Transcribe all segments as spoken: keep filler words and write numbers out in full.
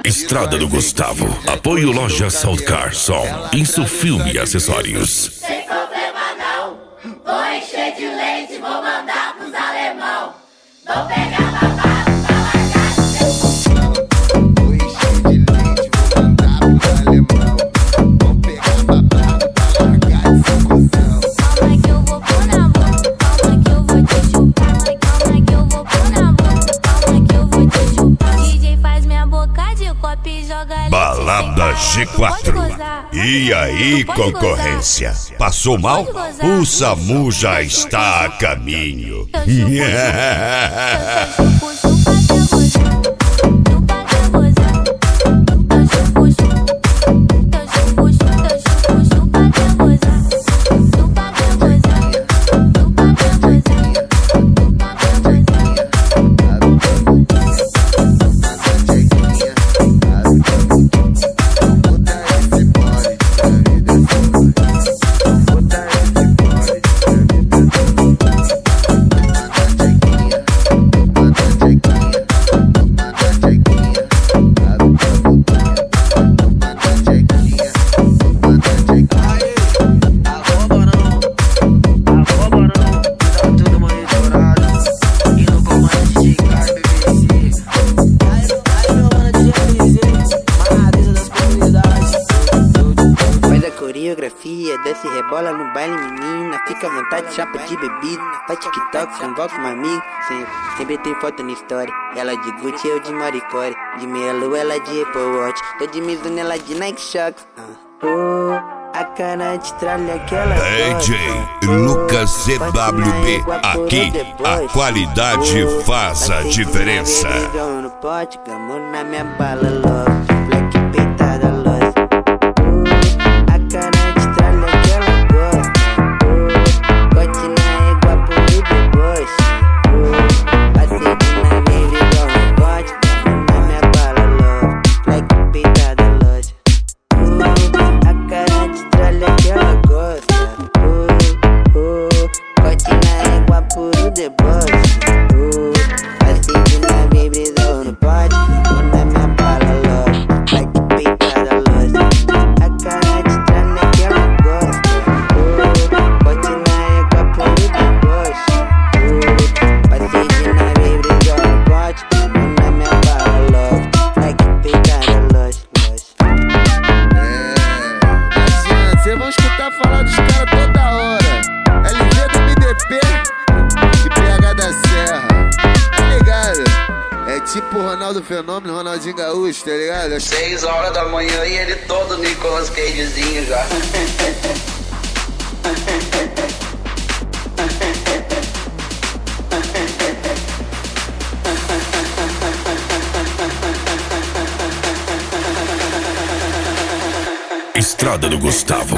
Estrada do Gustavo. Apoio Loja South Car Som. Isso Filme e Acessórios. Sem problema não. Vou encher de leite, vou mandar pros alemão. Vou pegar babado pra largar de seu. Vou encher de leite, vou mandar pros alemão. Vou pegar babado pra largar de seu cuzão. Calma que eu vou pôr na boca, calma que eu vou te chupar. Calma que eu vou pôr na boca, calma que eu vou te chupar. D J faz minha boca de copo e joga leite. Balada G quatro. E aí, concorrência? Passou mal? O SAMU já está a caminho. Desce, rebola no baile, menina. Fica à vontade, chapa de bebida. Faz TikTok, convoca uma amiga. Sempre, sempre tem foto na história. Ela de Gucci, eu de Maricore. De meia lua, ela de Apple Watch. Tô de Mizuno, ela de Nike Shox. uh. Oh, a cara de tralha que ela D J Lucas C W B. Aqui a qualidade faz a diferença. No pote, gamou na minha bala logo. Black peitada loja. A cara de tralha que ela gosta. Bote na égua pro livro gosto. Passei na minha vida no pote, gamou na minha bala logo. Black peitada loja. A cara de tralha que ela gosta. Bote na égua pro deboche. Passei na minha vida no pote, gamou na minha bala logo. Black peitada loja. A cara de tralha que ela gosta. Bote na égua pro deboche. Passei na minha vida no pote, gamou na minha bala logo. Black peitada loja. É, cê vão escutar falar dos caras toda hora. L V do M D P e P H da Serra, tá ligado? É tipo Ronaldo Fenômeno, Ronaldinho Gaúcho, tá ligado? Seis horas da manhã e ele todo Nicolas Cagezinho já. Estrada do Gustavo.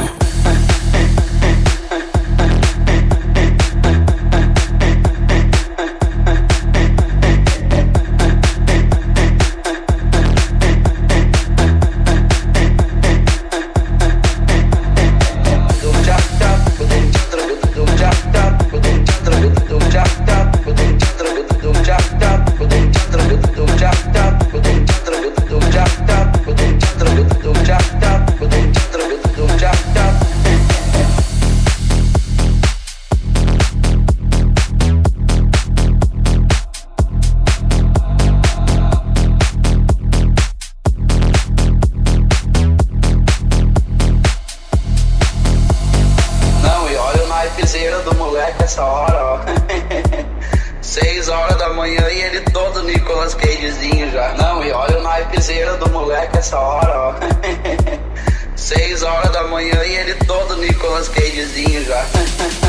Do moleque essa hora, ó. Seis horas da manhã e ele todo Nicolas Cagezinho já. Não, e olha o naipezeiro do moleque essa hora, ó. Seis horas da manhã e ele todo Nicolas Cagezinho já.